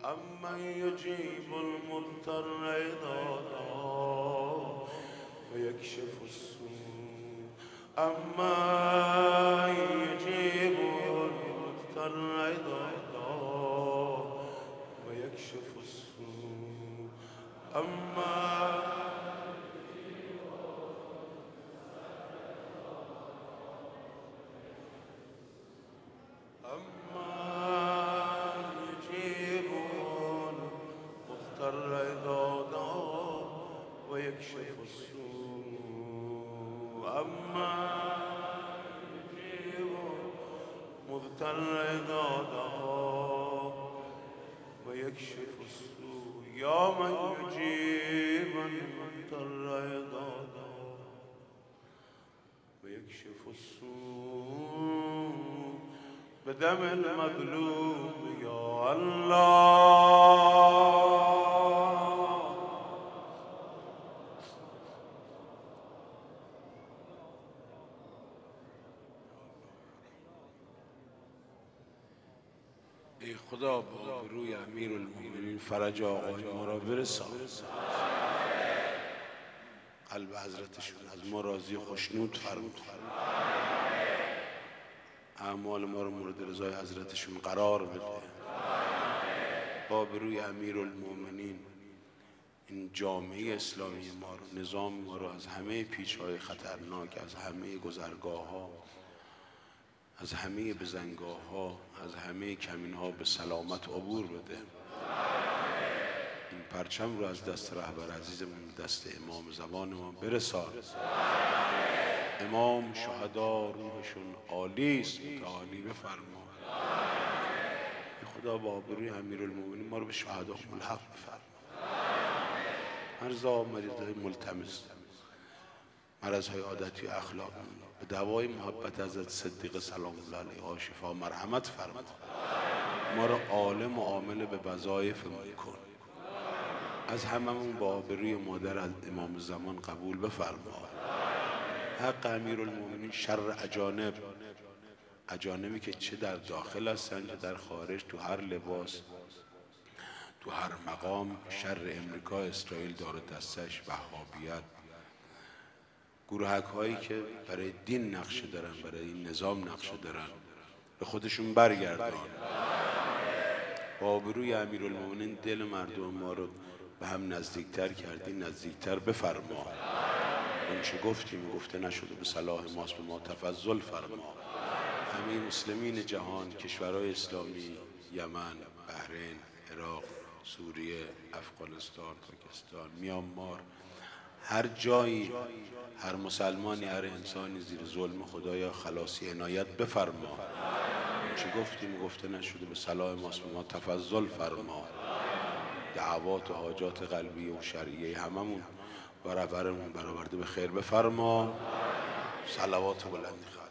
امن یجیب المضطر اذا دعا و یکشف السوء امن یجیب المضطر اذا دعا و یکشف السوء امن ويكشف السوء أما يجيب مضطر إذا دعا ويكشف السوء يا من يجيب المضطر إذا دعا ويكشف السوء بدم المظلوم يا الله ای خدا با روی امیرالمومنین فرج آقای ما را برسان، قلب حضرتشون از ما راضی و خوشنود فرمود، اعمال ما را مورد رضای حضرتشون قرار بده. با روی امیرالمومنین این جامعه اسلامی ما رو، نظام ما رو از همه پیچ‌های خطرناک، از همه گذرگاه‌ها، از همه بزنگاه‌ها، از همه کمین‌ها به سلامت عبور بده. این پرچم رو از دست رهبر عزیزمون دست امام زمان ما برسان. امام شهدا روحشون عالی است، متعالی بفرما. خدا با آبروی امیرالمومنین ما رو به شهدا ملحق بفرما. مرزا مریضای ملتمس، مرضهای عادتی اخلاقی به دوای محبت حضرت صدیق سلام الله علیه شفا مرحمت فرما. ما را عالم و عامل به وظایفمون کن. از هممون با آبروی مادر از امام زمان قبول بفرما. حق امیرالمومنین شر اجانبی که چه در داخل هستن چه در خارج، تو هر لباس، تو هر مقام، شر امریکا، اسرائیل دار دستش، وهابیت، گروهک هایی که برای دین نقشه دارن، برای این نظام نقشه دارن، به خودشون برگردان. با آبروی امیرالمومنین دل مردم ما رو به هم نزدیکتر کردی، نزدیکتر بفرما. اون چه گفتیم گفته نشده به صلاح ماست، به ما تفضل فرما. همه مسلمین جهان، کشورهای اسلامی، یمن، بحرین، عراق، سوریه، افغانستان، پاکستان، میانمار، هر جایی، هر مسلمانی، هر انسانی زیر ظلم خدایا خلاصی عنایت بفرما. چه گفتیم گفته نشده به صلاح ماست، به ما تفضل فرما. دعوات و حاجات قلبی و شرعیه هممون و رهبرمون برآورده به خیر بفرما. صلوات بلندی